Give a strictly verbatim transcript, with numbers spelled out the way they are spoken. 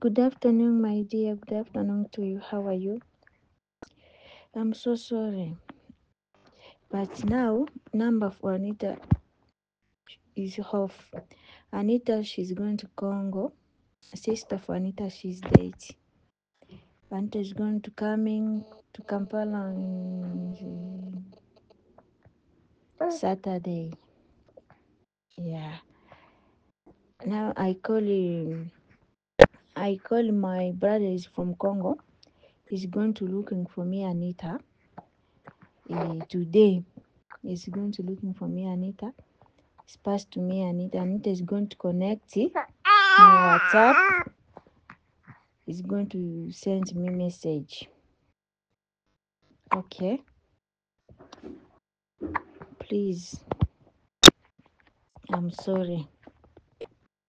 Good afternoon, my dear. Good afternoon to you. How are you? I'm so sorry. But now, number for Anita is off. Anita, she's going to Congo. Sister for Anita, she's dead. Anita is going to coming to Kampala on Saturday. Yeah. Now I call him. I call my brother is from Congo. He's going to looking for me, Anita. Uh, today, he's going to looking for me, Anita. It's passed to me, Anita. Anita is going to connect it. My WhatsApp is going to send me message. Okay, please. I'm sorry.